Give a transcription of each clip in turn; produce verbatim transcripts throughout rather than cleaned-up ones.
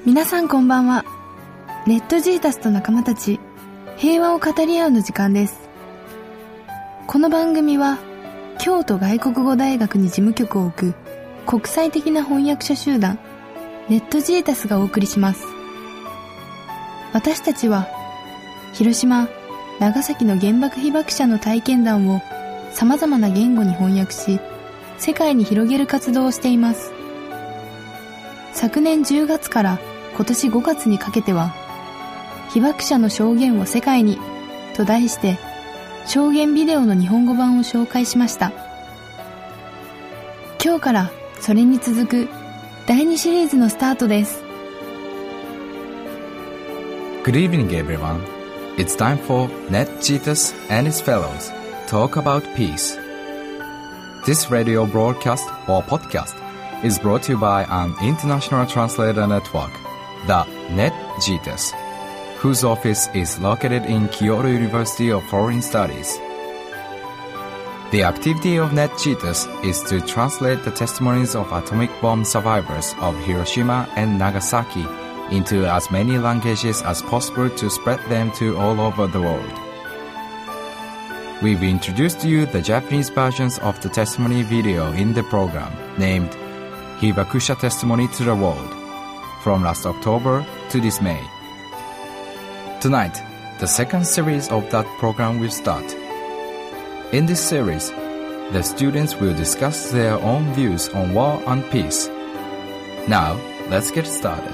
皆さんこんばんは。ネットジータスと仲間たち、平和を語り合うの時間です。この番組は京都外国語大学に事務局を置く国際的な翻訳者集団ネットジータスがお送りします。私たちは広島、長崎の原爆被爆者の体験談を様々な言語に翻訳し、世界に広げる活動をしています。昨年じゅうがつから今年ごがつにかけては、被爆者の証言を世界にと題して証言ビデオの日本語版を紹介しました。今日からそれに続くだいにシリーズのスタートです。 Good evening everyone. It's time for Net Jitas and his fellows talk about peace. This radio broadcast or podcast is brought to you by an international translator network, the Net Jitas, whose office is located in Kyoto University of Foreign Studies. The activity of Net Jitas is to translate the testimonies of atomic bomb survivors of Hiroshima and Nagasaki into as many languages as possible to spread them to all over the world. We've introduced to you the Japanese versions of the testimony video in the program named Hibakusha Testimony to the World from last October to this May. Tonight, the second series of that program will start. In this series, the students will discuss their own views on war and peace. Now, let's get started.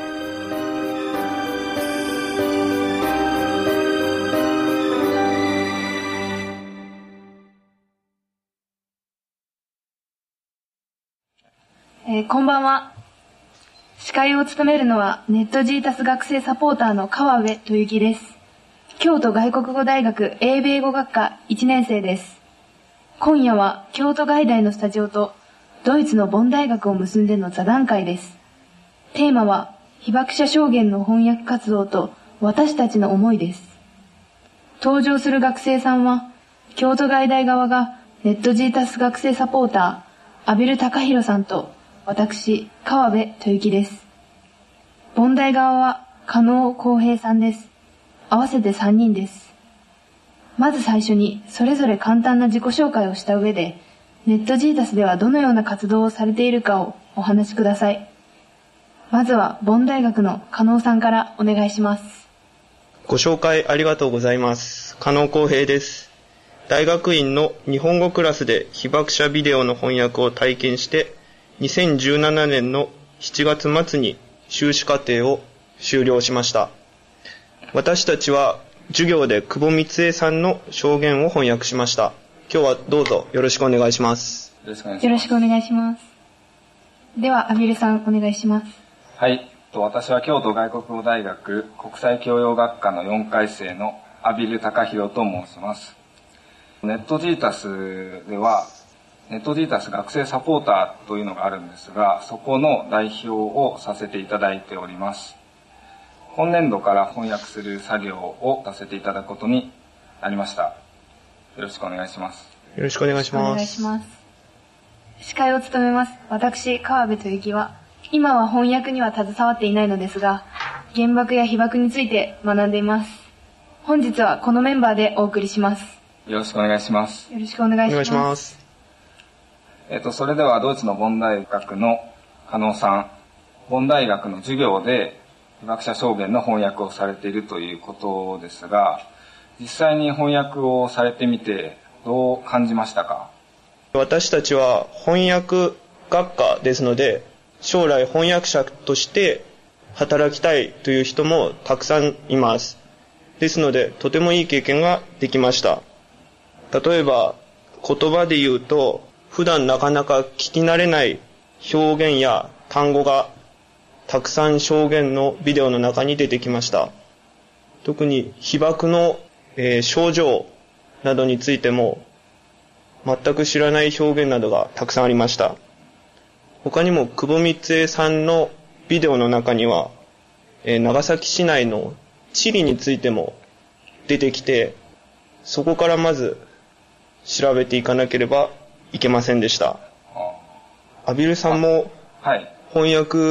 えー、こんばんは。司会を務めるのはネットジータス学生サポーターの川辺豊樹です。京都外国語大学英米語学科いちねん生です。今夜は京都外大のスタジオとドイツのボン大学を結んでの座談会です。テーマは被爆者証言の翻訳活動と私たちの思いです。登場する学生さんは京都外大側がネットジータス学生サポーター阿比留隆弘さんと私、川辺豊樹です。ボン大側は加納浩平さんです。合わせてさんにんです。まず最初にそれぞれ簡単な自己紹介をした上で、ネットジータスではどのような活動をされているかをお話しください。まずはボン大学の加納さんからお願いします。 ご紹介ありがとうございます。加納浩平です。大学院の日本語クラスで被爆者ビデオの翻訳を体験して、にせんじゅうななねんのしちがつまつに修士課程を修了しました。私たちは授業で久保光恵さんの証言を翻訳しました。今日はどうぞよろしくお願いします。 よろしくお願いします。よろしくお願いします。では、阿比留さんお願いします。 はい。私は京都外国語大学国際教養学科のよんかい生の阿比留隆弘と申します。ネットジータスでは、ネットジータス学生サポーターというのがあるんですが、そこの代表をさせていただいております。今年度から翻訳する作業をさせていただくことになりました。よろしくお願いします。 よろしくお願いします。 お願いします。司会を務めます私、川辺豊樹は、今は翻訳には携わっていないのですが、原爆や被爆について学んでいます。本日はこのメンバーでお送りします。 よろしくお願いします。 よろしくお願いします。 お願いします。 えっと、それではドイツのボン大学の加納さん、ボン大学の授業で被爆者証言の翻訳をされているということですが、実際に翻訳をされてみてどう感じましたか？ 私たちは翻訳学科ですので、将来翻訳者として働きたいという人もたくさんいます。ですので、とてもいい経験ができました。例えば、言葉で言うと、普段なかなか聞き慣れない表現や単語がたくさん証言のビデオの中に出てきました。特に被爆の、えー、症状などについても全く知らない表現などがたくさんありました。他にも久保光恵さんのビデオの中には、えー、長崎市内の地理についても出てきて、そこからまず調べていかなければいけませんでした。阿比留さんも翻訳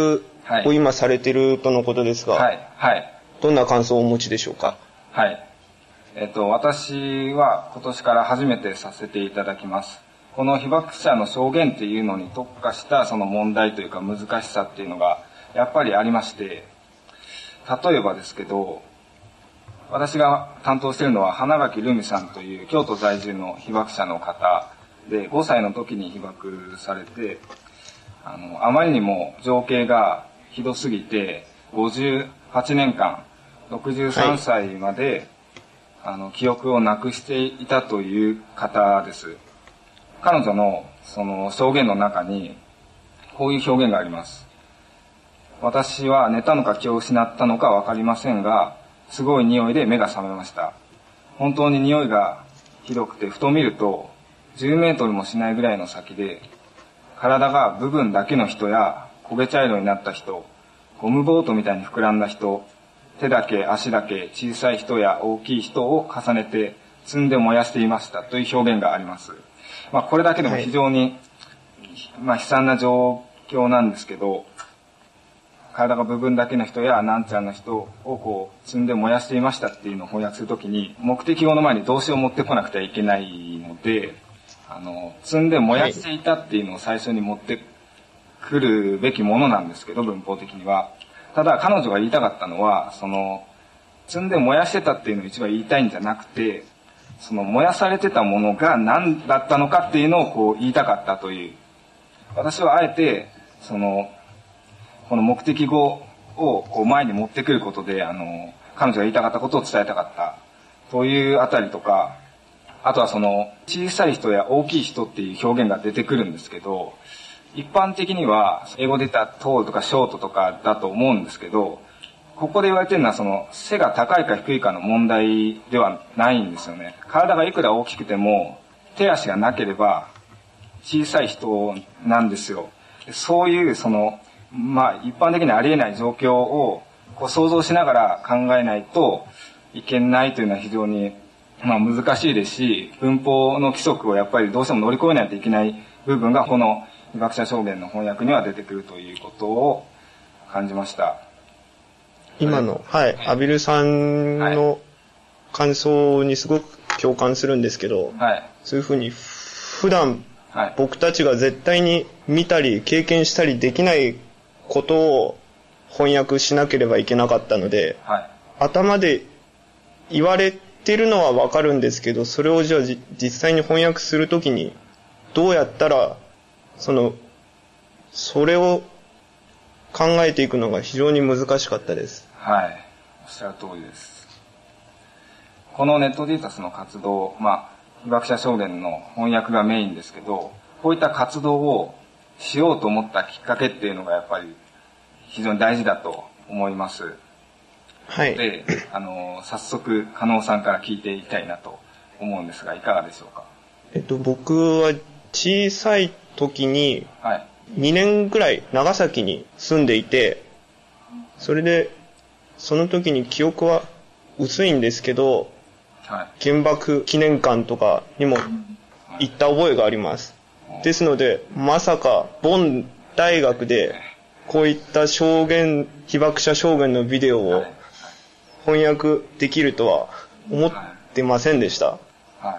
を今されているとのことですが、 はい、はい。 どんな感想をお持ちでしょうか？ はい。えっと、私は今年から初めてさせていただきます。この被爆者の証言っていうのに特化したその問題というか難しさっていうのがやっぱりありまして、例えばですけど、私が担当しているのは花垣留美さんという京都在住の被爆者の方で、ごさいの時に被爆されて、あの、あまりにも情景がひどすぎて、ごじゅうはちねんかん、ろくじゅうさんさいまで、はい、あの、記憶をなくしていたという方です。彼女のその証言の中に、こういう表現があります。私は寝たのか気を失ったのかわかりませんが、すごい匂いで目が覚めました。本当に匂いがひどくて、ふと見るとじゅうメートルもしないぐらいの先で、体が部分だけの人や焦げ茶色になった人、ゴムボートみたいに膨らんだ人、手だけ足だけ小さい人や大きい人を重ねて積んで燃やしていましたという表現があります。まあこれだけでも非常に、はい、まあ悲惨な状況なんですけど、体が部分だけの人やなんちゃんの人をこう積んで燃やしていましたっていうのを翻訳するときに、目的語の前に動詞を持ってこなくてはいけないので、あの積んで燃やしていたっていうのを最初に持ってくるべきものなんですけど、文法的には。ただ彼女が言いたかったのは、その積んで燃やしてたっていうのを一番言いたいんじゃなくて、その燃やされてたものが何だったのかっていうのをこう言いたかったという。私はあえてそのこの目的語をこう前に持ってくることで、あの彼女が言いたかったことを伝えたかったというあたりとか、あとはその小さい人や大きい人っていう表現が出てくるんですけど、一般的には英語で言ったらトールとかショートとかだと思うんですけど、ここで言われてるのはその背が高いか低いかの問題ではないんですよね。体がいくら大きくても手足がなければ小さい人なんですよ。そういうそのまあ一般的にありえない状況をこう想像しながら考えないといけないというのは非常にまあ難しいですし、文法の規則をやっぱりどうしても乗り越えないといけない部分がこの被爆者証言の翻訳には出てくるということを感じました。 今の、はい、アビルさんの感想にすごく共感するんですけど、はい、そういうふうに普段僕たちが絶対に見たり経験したりできないことを翻訳しなければいけなかったので、はい、頭で言われてるのはわかるんですけど、それをじゃあ実際に翻訳するときにどうやったらそのそれを考えていくのが非常に難しかったです。 はい、おっしゃる通りです。このネットディータスの活動、まあ被爆者証言の翻訳がメインですけど、こういった活動をしようと思ったきっかけっていうのがやっぱり非常に大事だと思います。はい。で、あの早速加納さんから聞いていきたいなと思うんですが、いかがでしょうか。 えっと僕は小さい時ににねんぐらい長崎に住んでいて、それでその時に記憶は薄いんですけど、はい、原爆記念館とかにも行った覚えがあります。ですのでまさかボン大学でこういった証言、被爆者証言のビデオを翻訳できるとは思ってませんでした。はいはい、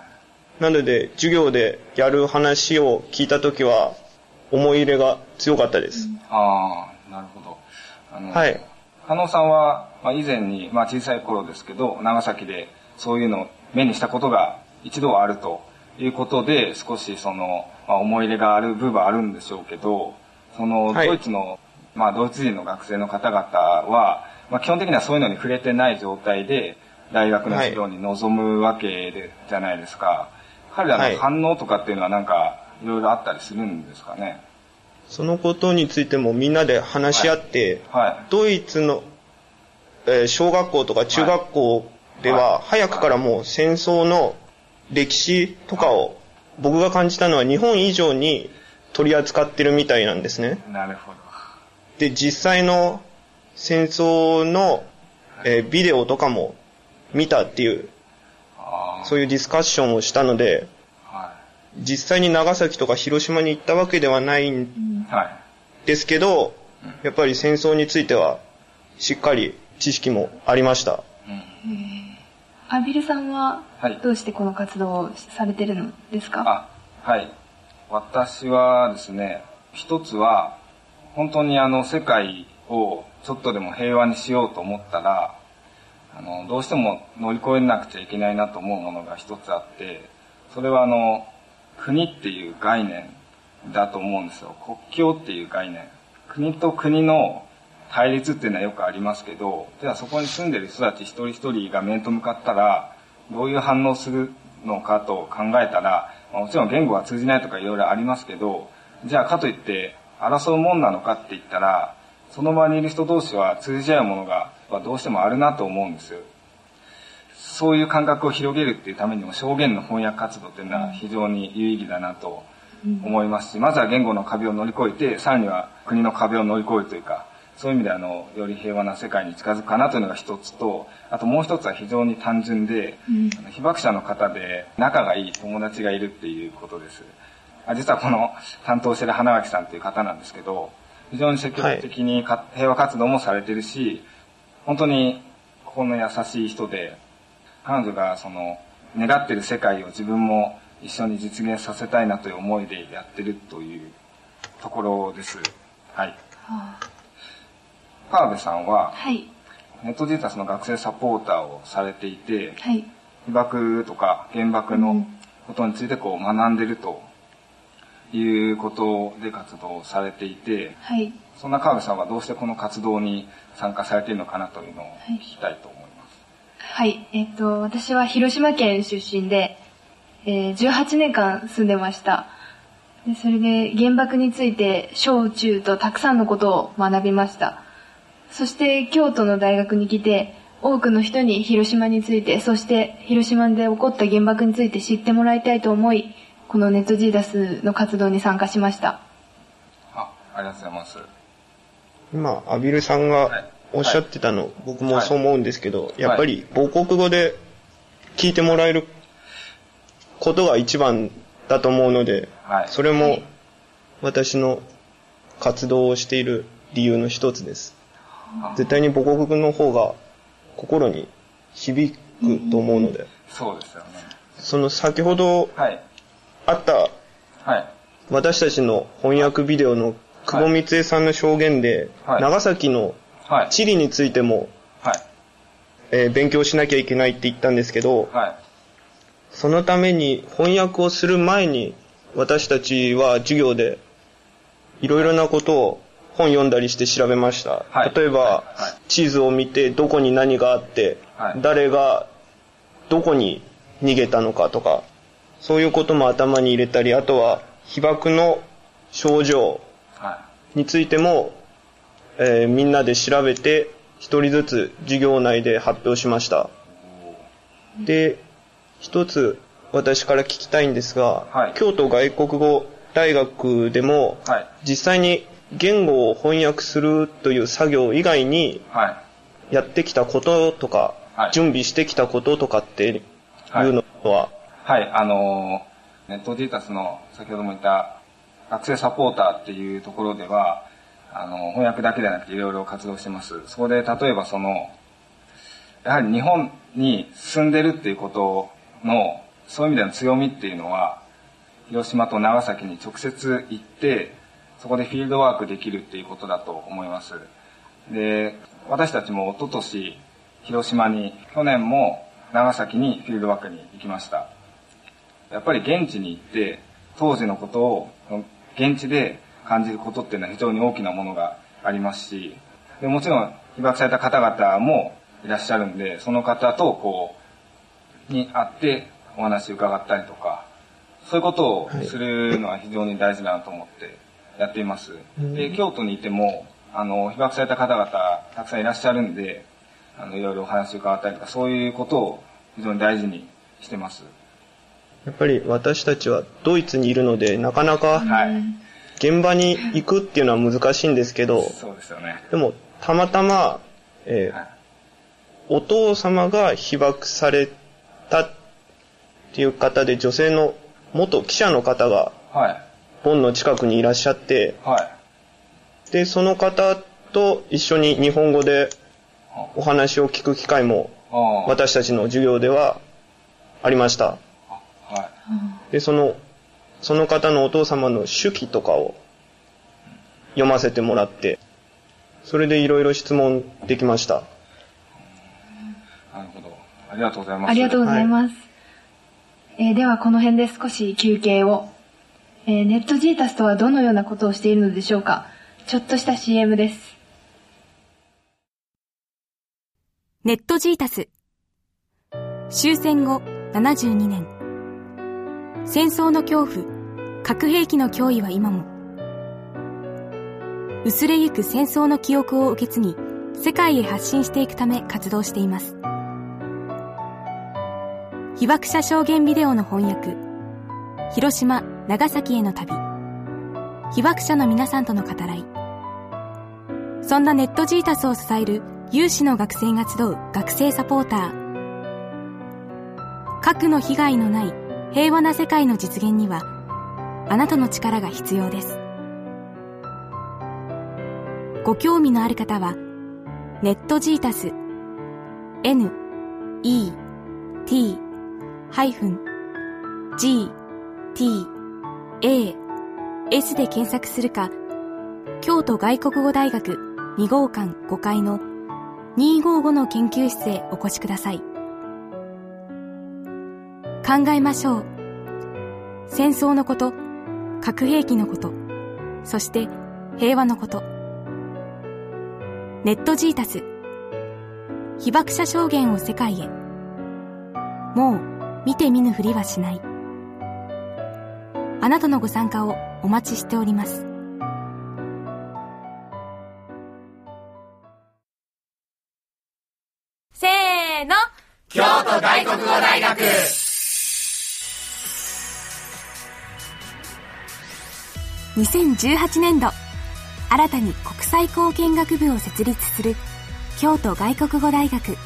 なので授業でやる話を聞いた時は思い入れが強かったです。 ああ、なるほど。あの、はい。加納さんは、まあ、以前に、まあ、小さい頃ですけど長崎でそういうのを目にしたことが一度はあるということで、少しその、まあ、思い入れがある部分はあるんでしょうけど、そのドイツの、はい、まあドイツ人の学生の方々は、まあ、基本的にはそういうのに触れてない状態で大学の授業に臨むわけで、じゃないですか。はい、彼らの反応とかっていうのはなんかいろいろあったりするんですかね。 そのことについてもみんなで話し合って、はいはい、ドイツの、えー、小学校とか中学校では早くからもう戦争の歴史とかを僕が感じたのは日本以上に取り扱ってるみたいなんですね。 なるほど。 で、実際の戦争の、えー、ビデオとかも見たっていう、そういうディスカッションをしたので、実際に長崎とか広島に行ったわけではないんですけど、 やっぱり戦争についてはしっかり知識もありました。 うん、アビルさんはどうしてこの活動をされてるのですか？ あ、はい。私はですね、一つは本当にあの世界をちょっとでも平和にしようと思ったら、あのどうしても乗り越えなくちゃいけないなと思うものが一つあって、それはあの国っていう概念だと思うんですよ。国境っていう概念。国と国の対立っていうのはよくありますけど、ではそこに住んでる人たち一人一人が面と向かったらどういう反応するのかと考えたら、もちろん言語は通じないとかいろいろありますけど、じゃあかといって争うもんなのかって言ったら、その場にいる人同士は通じ合うものがどうしてもあるなと思うんですよ。そういう感覚を広げるっていうためにも証言の翻訳活動っていうのは非常に有意義だなと思いますし、まずは言語の壁を乗り越えて、さらには国の壁を乗り越えるというか、そういう意味であのより平和な世界に近づくかなというのが一つと、あともう一つは非常に単純で、うん、被爆者の方で仲がいい友達がいるっていうことです。実はこの担当している花垣さんという方なんですけど、非常に積極的にか、はい、平和活動もされてるし、本当に心の優しい人で、彼女がその願っている世界を自分も一緒に実現させたいなという思いでやってるというところです。はい。はあ、川辺さんは、はい、ネットジータスの学生サポーターをされていて、はい、被爆とか原爆のことについてこう学んでるということで活動されていて、はい、そんな川辺さんはどうしてこの活動に参加されているのかなというのを聞きたいと思います。 はい、えっと、私は広島県出身で、えー、じゅうはちねんかん住んでました。で、それで原爆について小中とたくさんのことを学びました。そして京都の大学に来て、多くの人に広島について、そして広島で起こった原爆について知ってもらいたいと思い、このネットジーダスの活動に参加しました。 あ、ありがとうございます。 今、アビルさんがおっしゃってたの、はい、僕もそう思うんですけど、はい、やっぱり母国語で聞いてもらえることが一番だと思うので、はい、それも私の活動をしている理由の一つです。絶対に母国語の方が心に響くと思うので、うん、 そうですよね。 その先ほどあった、はい、私たちの翻訳ビデオの久保光恵さんの証言で、はい、長崎の地理についても、はいえー、勉強しなきゃいけないって言ったんですけど、はい、そのために翻訳をする前に私たちは授業でいろいろなことを本読んだりして調べました。はい、例えば、はい、地図を見てどこに何があって、はい、誰がどこに逃げたのかとか、そういうことも頭に入れたり、あとは被爆の症状についても、えー、みんなで調べて一人ずつ授業内で発表しました。で、一つ私から聞きたいんですが、はい、京都外国語大学でも、はい、実際に言語を翻訳するという作業以外にやってきたこととか、はい、準備してきたこととかっていうのは、 はい、はい、あのネットジータスの先ほども言った学生サポーターっていうところでは、あの翻訳だけではなくていろいろ活動してます。そこで例えばそのやはり日本に住んでるっていうことのそういう意味での強みっていうのは、広島と長崎に直接行ってそこでフィールドワークできるっていうことだと思います。で、私たちも一昨年広島に、去年も長崎にフィールドワークに行きました。やっぱり現地に行って当時のことを現地で感じることっていうのは非常に大きなものがありますし、でもちろん被爆された方々もいらっしゃるんで、その方とこうに会ってお話を伺ったりとか、そういうことをするのは非常に大事だなと思ってやっています。で、京都にいてもあの被爆された方々たくさんいらっしゃるんで、あのいろいろお話を伺ったりとか、そういうことを非常に大事にしてます。 やっぱり私たちはドイツにいるので、なかなか現場に行くっていうのは難しいんですけど、 そうですよね。 でもたまたま、えーはい、お父様が被爆されたっていう方で、女性の元記者の方がボンの近くにいらっしゃって、はい、 で、その方と一緒に日本語でお話を聞く機会も私たちの授業ではありました。 はい。 で、その、その方のお父様の手記とかを読ませてもらって、それでいろいろ質問できました。 なるほど。ありがとうございます。 ありがとうございます。はい、えー、ではこの辺で少し休憩を。えー、ネットジータスとはどのようなことをしているのでしょうか。ちょっとした シーエム です。 ネットジータス。終戦後ななじゅうにねん。戦争の恐怖、核兵器の脅威は今も。薄れゆく戦争の記憶を受け継ぎ、世界へ発信していくため活動しています。被爆者証言ビデオの翻訳、広島、長崎への旅、被爆者の皆さんとの語らい。そんなネットジータスを支える有志の学生が集う学生サポーター。核の被害のない平和な世界の実現には、あなたの力が必要です。ご興味のある方は、ネットジータス N E T ハイフン G T A S で検索するか、京都外国語大学に号館ごかいのにひゃくごじゅうごの研究室へお越しください。考えましょう。戦争のこと、核兵器のこと、そして平和のこと。ネットジータス。被爆者証言を世界へ。もう見て見ぬふりはしない。あなたのご参加をお待ちしております。せーの。 京都外国語大学。 にせんじゅうはちねんど、新たに国際貢献学部を設立する京都外国語大学。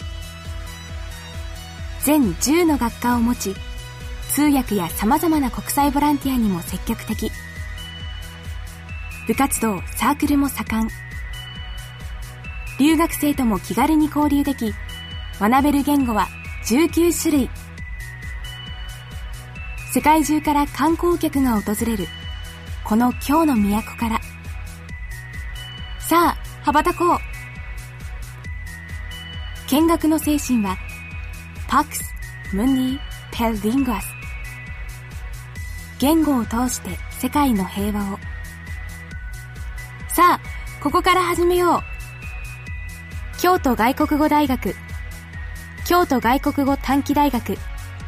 全じゅうの学科を持ち、通訳や様々な国際ボランティアにも積極的。部活動、サークルも盛ん。留学生とも気軽に交流でき、学べる言語はじゅうきゅうしゅるい。世界中から観光客が訪れるこの京の都から、さあ羽ばたこう。見学の精神はパクス・ムンディ・ペルリングアス。言語を通して世界の平和を。さあここから始めよう。京都外国語大学、京都外国語短期大学。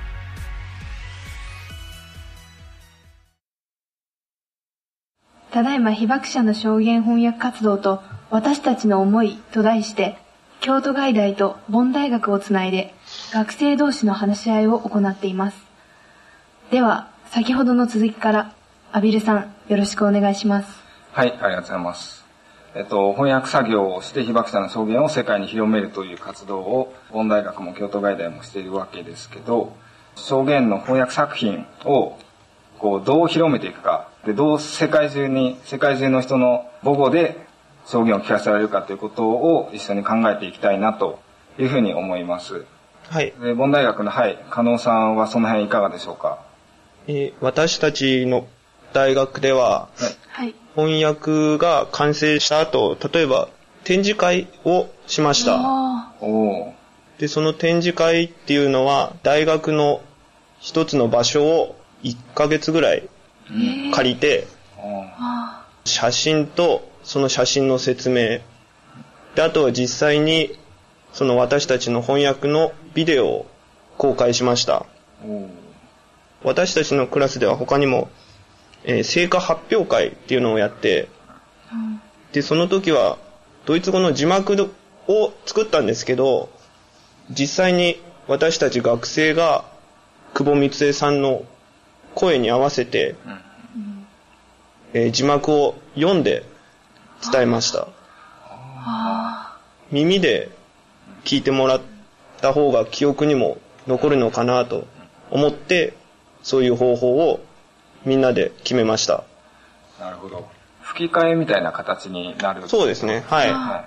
ただいま被爆者の証言翻訳活動と私たちの思いと題して、京都外大と凡大学をつないで学生同士の話し合いを行っています。では先ほどの続きからアビルさん、よろしくお願いします。 はい、ありがとうございます。えっと、翻訳作業をして被爆者の証言を世界に広めるという活動を凡大学も京都外大もしているわけですけど、証言の翻訳作品をこうどう広めていくかで、どう世界中に世界中の人の母語で証言を聞かせられるかということを一緒に考えていきたいなというふうに思います。 はい。 で、凡大学の、はい、加納さんはその辺いかがでしょうか。 えー、私たちの大学では、はい、翻訳が完成した後、例えば展示会をしました。 おで、その展示会っていうのは大学の一つの場所をいっかげつぐらい借りて、写真とその写真の説明で、あとは実際にその私たちの翻訳のビデオを公開しました。私たちのクラスでは他にも、えー、成果発表会っていうのをやって、でその時はドイツ語の字幕を作ったんですけど、実際に私たち学生が久保光恵さんの声に合わせて、えー、字幕を読んで伝えました。耳で聞いてもらった方が記憶にも残るのかなと思って、そういう方法をみんなで決めました。 なるほど。 吹き替えみたいな形になる。 そうですね。はい。はい、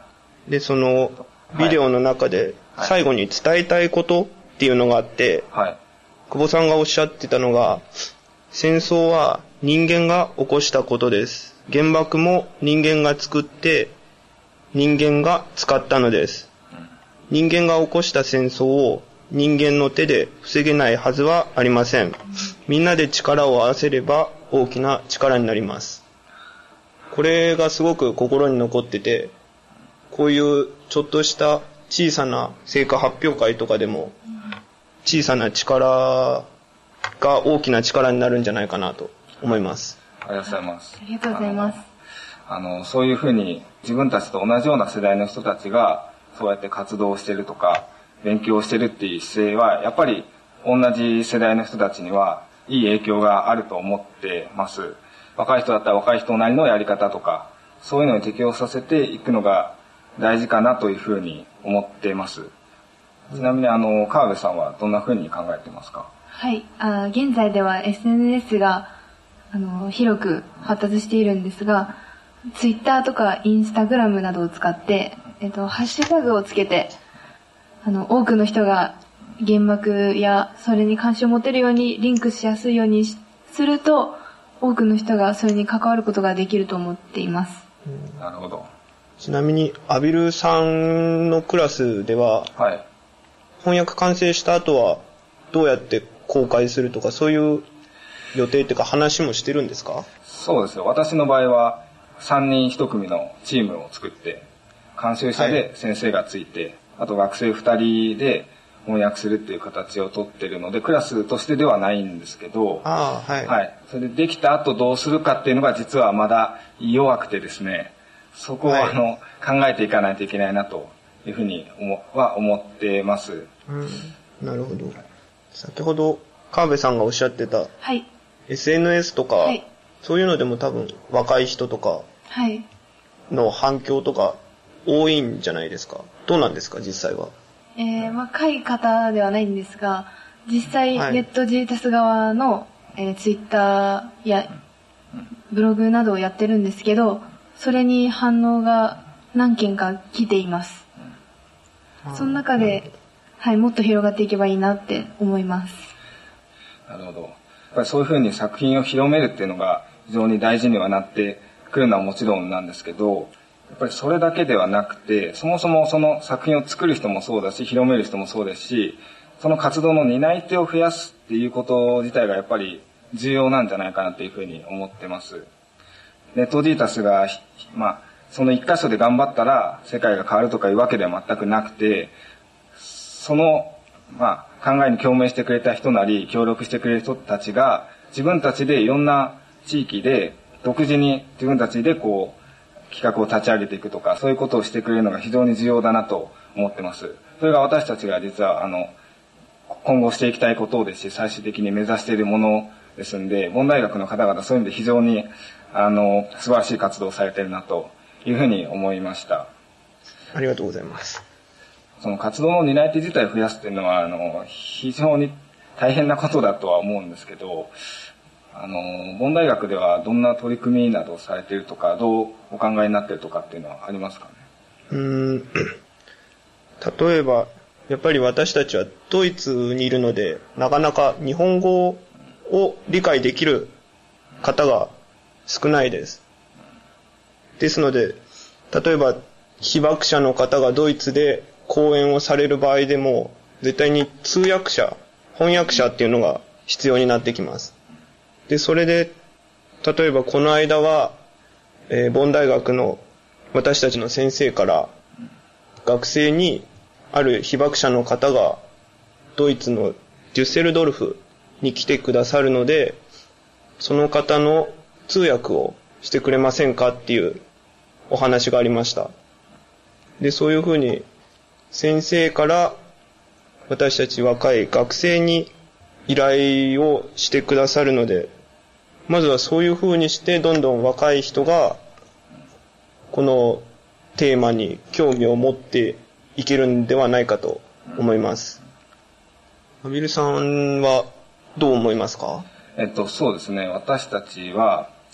で、その、ビデオの中で、最後に伝えたいことっていうのがあって、はい、久保さんがおっしゃってたのが、戦争は人間が起こしたことです。原爆も人間が作って、人間が使ったのです。人間が起こした戦争を人間の手で防げないはずはありません。みんなで力を合わせれば大きな力になります。これがすごく心に残ってて、こういうちょっとした小さな成果発表会とかでも、小さな力が大きな力になるんじゃないかなと思います。 ありがとうございます。 ありがとうございます。 あの、あのそういうふうに自分たちと同じような世代の人たちがそうやって活動してるとか勉強してるっていう姿勢はやっぱり同じ世代の人たちにはいい影響があると思ってます。若い人だったら若い人なりのやり方とかそういうのに適応させていくのが大事かなというふうに思っています。ちなみにあの川辺さんはどんなふうに考えてますか？ はい、あ現在では エスエヌエス があの広く発達しているんですが、ツイッターとかインスタグラムなどを使って、えっと、ハッシュタグをつけてあの多くの人が原爆やそれに関心を持てるようにリンクしやすいようにすると多くの人がそれに関わることができると思っています。 うん、なるほど。 ちなみにアビルさんのクラスでは、はい、翻訳完成した後はどうやって公開するとかそういう予定っていうか話もしてるんですか？ そうですよ。私の場合はさんにんいち組のチームを作って監修者で先生がついて、はい、あと学生ふたりで翻訳するっていう形をとってるのでクラスとしてではないんですけど、 あ、はいはい、それでできた後どうするかっていうのが実はまだ弱くてですね、そこはあの、はい、考えていかないといけないなというふうに思は思ってます。 うん、なるほど。先ほど川辺さんがおっしゃってた、 はい、 エスエヌエス とか、はい、そういうのでも多分若い人とかの反響とか多いんじゃないですか？どうなんですか実際は？ えー、若い方ではないんですが、実際ネットジータス側の、えー、ツイッターやブログなどをやってるんですけど、それに反応が何件か来ています。その中で、はい、もっと広がっていけばいいなって思います。 なるほど。やっぱりそういうふうに作品を広めるっていうのが非常に大事にはなってくるのはもちろんなんですけど、やっぱりそれだけではなくて、そもそもその作品を作る人もそうだし、広める人もそうですし、その活動の担い手を増やすっていうこと自体がやっぱり重要なんじゃないかなっていうふうに思ってます。ネットジータスが、まあ、その一箇所で頑張ったら世界が変わるとかいうわけでは全くなくて、その、まあ、考えに共鳴してくれた人なり、協力してくれる人たちが、自分たちでいろんな地域で、独自に自分たちでこう、企画を立ち上げていくとか、そういうことをしてくれるのが非常に重要だなと思ってます。それが私たちが実は、あの、今後していきたいことですし、最終的に目指しているものですんで、ボン大学の方々そういう意味で非常に、あの、素晴らしい活動をされているなというふうに思いました。 ありがとうございます。 その活動の担い手自体を増やすっていうのは、あの、非常に大変なことだとは思うんですけど、あの、ボン大学ではどんな取り組みなどをされているとか、どうお考えになっているとかっていうのはありますかね？ うーん、例えば、やっぱり私たちはドイツにいるので、なかなか日本語を理解できる方が少ないです。ですので、例えば被爆者の方がドイツで講演をされる場合でも、絶対に通訳者、翻訳者っていうのが必要になってきます。で、それで、例えばこの間は、えー、ボン大学の私たちの先生から学生にある被爆者の方がドイツのデュッセルドルフに来てくださるので、その方の通訳をしてくれませんかっていうお話がありました。で、そういうふうに先生から私たち若い学生に依頼をしてくださるので、まずはそういうふうにしてどんどん若い人がこのテーマに興味を持っていけるんではないかと思います。アビルさんはどう思いますか？ えっと、そうですね。私たちは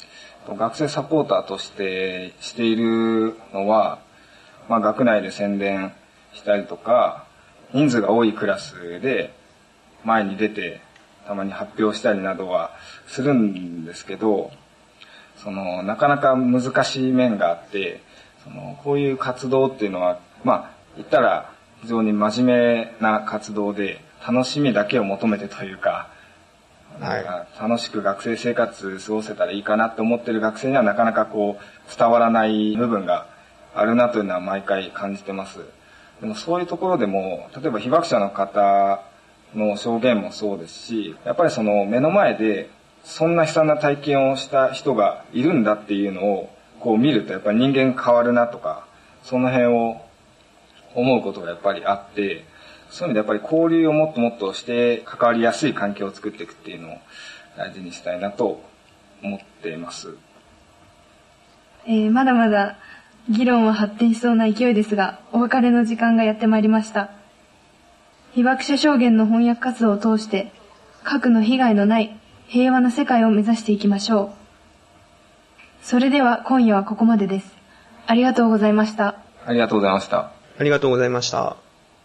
学生サポーターとしてしているのは、まあ、学内で宣伝したりとか、人数が多いクラスで前に出てたまに発表したりなどはするんですけど、そのなかなか難しい面があって、そのこういう活動っていうのは、まあ言ったら非常に真面目な活動で、楽しみだけを求めてというか、なんか楽しく学生生活過ごせたらいいかなって思ってる学生にはなかなかこう伝わらない部分があるなというのは毎回感じてます。でもそういうところでも、例えば被爆者の方の証言もそうですし、やっぱりその目の前でそんな悲惨な体験をした人がいるんだっていうのをこう見ると、やっぱり人間変わるなとか、その辺を思うことがやっぱりあって、そういう意味でやっぱり交流をもっともっとして関わりやすい環境を作っていくっていうのを大事にしたいなと思っています。 えー、まだまだ議論は発展しそうな勢いですが、お別れの時間がやってまいりました。被爆者証言の翻訳活動を通して、核の被害のない平和な世界を目指していきましょう。それでは今夜はここまでです。ありがとうございました。 ありがとうございました。 ありがとうございました。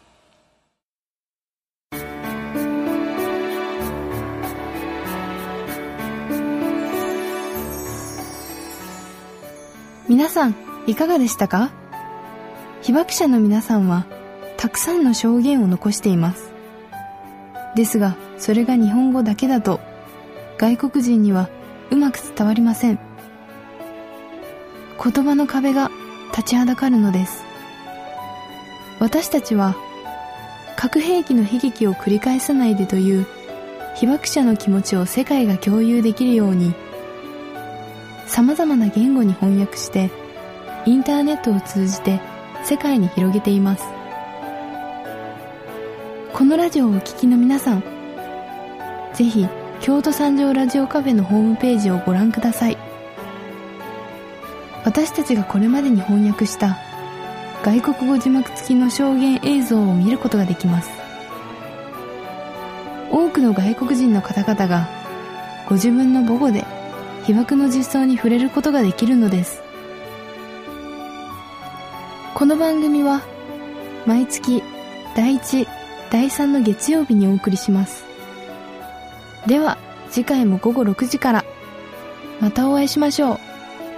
皆さん、いかがでしたか？被爆者の皆さんは、たくさんの証言を残しています。ですが、それが日本語だけだと、外国人にはうまく伝わりません。言葉の壁が立ちはだかるのです。私たちは、核兵器の悲劇を繰り返さないでという被爆者の気持ちを世界が共有できるように、様々な言語に翻訳して、インターネットを通じて世界に広げています。このラジオをお聞きの皆さん、ぜひ京都三条ラジオカフェのホームページをご覧ください。私たちがこれまでに翻訳した外国語字幕付きの証言映像を見ることができます。多くの外国人の方々がご自分の母語で被爆の実相に触れることができるのです。この番組は毎月だいいち、だいさんの月曜日にお送りします。では次回もごごろくじからまたお会いしましょう。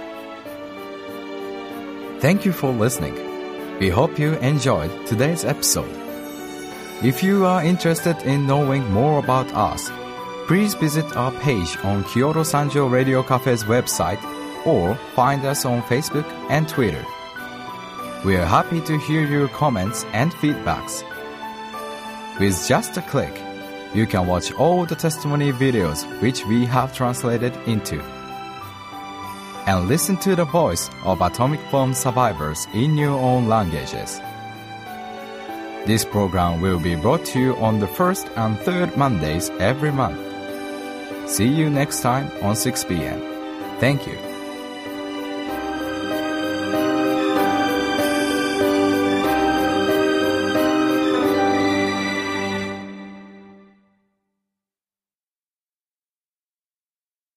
Thank you for listening. We hope you enjoyed today's episode. If you are interested in knowing more about us, please visit our page on Kyoto Sanjo Radio Cafe's website or find us on Facebook and Twitter. We are happy to hear your comments and feedbacks. With just a click, you can watch all the testimony videos which we have translated into, and listen to the voice of atomic bomb survivors in your own languages. This program will be brought to you on the first and third Mondays every month. See you next time on six p.m. Thank you.